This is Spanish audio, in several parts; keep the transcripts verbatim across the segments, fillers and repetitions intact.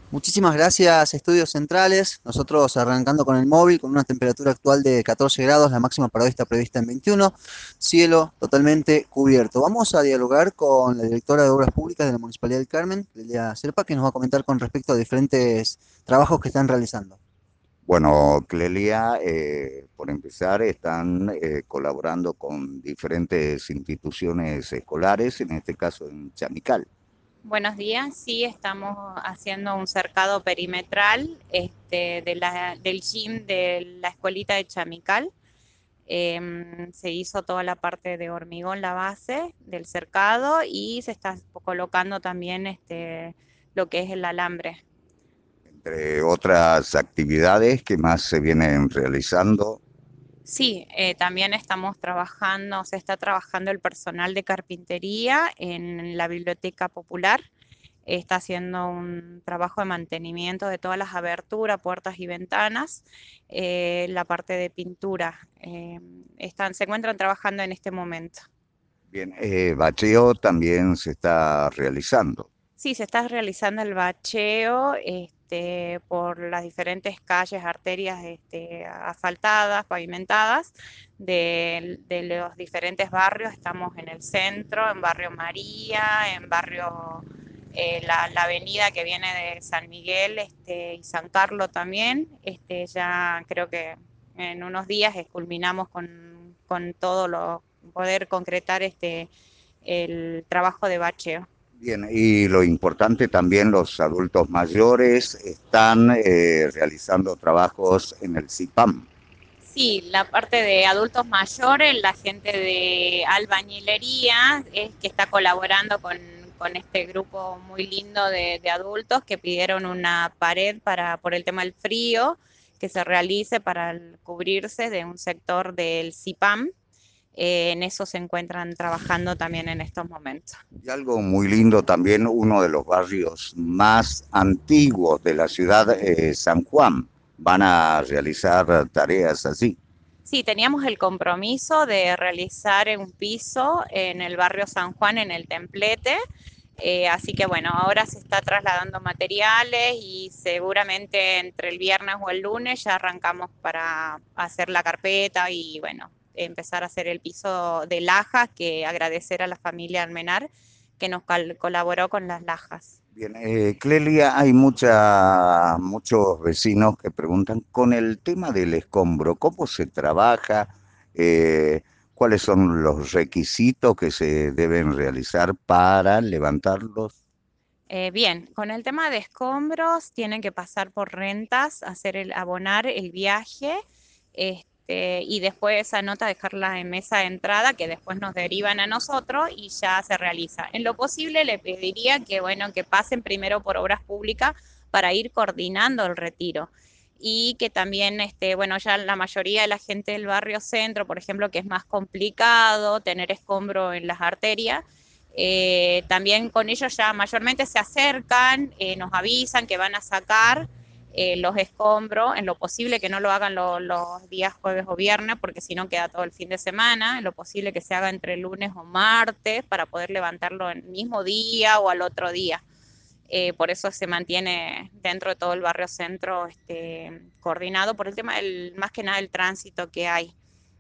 Muchísimas gracias, Estudios Centrales. Nosotros arrancando con el móvil, con una temperatura actual de catorce grados, la máxima para hoy está prevista en veintiuno, cielo totalmente cubierto. Vamos a dialogar con la directora de Obras Públicas de la Municipalidad del Carmen, Lilia Serpa, que nos va a comentar con respecto a diferentes trabajos que están realizando. Bueno, Clelia, eh, por empezar, están eh, colaborando con diferentes instituciones escolares, en este caso en Chamical. Buenos días, sí, estamos haciendo un cercado perimetral este, de la, del gym de la escuelita de Chamical. Em, se hizo toda la parte de hormigón, la base del cercado y se está colocando también este, lo que es el alambre. Entre otras actividades que más se vienen realizando. Sí, eh, también estamos trabajando, se está trabajando el personal de carpintería en la biblioteca popular. Está haciendo un trabajo de mantenimiento de todas las aberturas, puertas y ventanas, eh, la parte de pintura. Eh, están, se encuentran trabajando en este momento. Bien, eh, bacheo también se está realizando. Sí, se está realizando el bacheo este, por las diferentes calles, arterias este, asfaltadas, pavimentadas de, de los diferentes barrios. Estamos en el centro, en Barrio María, en Barrio eh, la, la, avenida que viene de San Miguel este, y San Carlos también. Este, ya creo que en unos días culminamos con, con todo lo, poder concretar este, el trabajo de bacheo. Bien, y lo importante también, los adultos mayores están eh, realizando trabajos en el C I P A M. Sí, la parte de adultos mayores, la gente de albañilería es que está colaborando con, con este grupo muy lindo de, de adultos que pidieron una pared para por el tema del frío que se realice para el- cubrirse de un sector del C I P A M. Eh, en eso se encuentran trabajando también en estos momentos. Y algo muy lindo también, uno de los barrios más antiguos de la ciudad, eh, San Juan. Van a realizar tareas así. Sí, teníamos el compromiso de realizar un piso en el barrio San Juan, en el Templete. Eh, así que bueno, ahora se está trasladando materiales y seguramente entre el viernes o el lunes ya arrancamos para hacer la carpeta y bueno, empezar a hacer el piso de lajas, que agradecer a la familia Almenar que nos colaboró con las lajas. Bien, eh, Clelia, hay mucha, muchos vecinos que preguntan con el tema del escombro, ¿cómo se trabaja? Eh, ¿cuáles son los requisitos que se deben realizar para levantarlos? Eh, bien, con el tema de escombros, tienen que pasar por rentas, hacer el abonar el viaje, este, y después esa nota dejarla en mesa de entrada, que después nos derivan a nosotros y ya se realiza. En lo posible le pediría que, bueno, que pasen primero por obras públicas para ir coordinando el retiro. Y que también, este, bueno, ya la mayoría de la gente del barrio centro, por ejemplo, que es más complicado tener escombro en las arterias, eh, también con ellos ya mayormente se acercan, eh, nos avisan que van a sacar eh, los escombros, en lo posible que no lo hagan lo, los días jueves o viernes, porque si no queda todo el fin de semana, en lo posible que se haga entre lunes o martes para poder levantarlo el mismo día o al otro día. Eh, por eso se mantiene dentro de todo el barrio centro este, coordinado por el tema del, más que nada el tránsito que hay.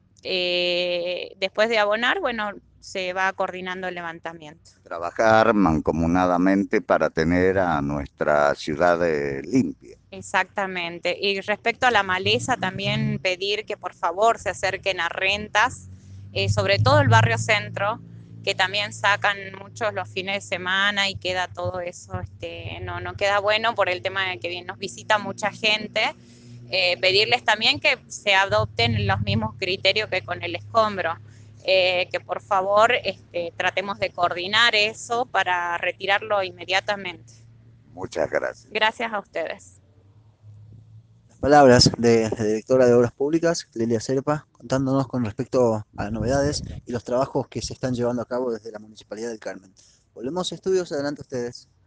Eh, después de abonar, bueno, se va coordinando el levantamiento. Trabajar mancomunadamente para tener a nuestra ciudad eh, limpia. Exactamente. Y respecto a la maleza, también pedir que por favor se acerquen a rentas, eh, sobre todo el barrio centro, que también sacan muchos los fines de semana y queda todo eso, este, no, no queda bueno por el tema de que bien nos visita mucha gente. Eh, pedirles también que se adopten los mismos criterios que con el escombro, eh, que por favor este, tratemos de coordinar eso para retirarlo inmediatamente. Muchas gracias. Gracias a ustedes. Las palabras de la directora de Obras Públicas, Lilia Serpa, contándonos con respecto a las novedades y los trabajos que se están llevando a cabo desde la Municipalidad del Carmen. Volvemos a estudios, adelante ustedes.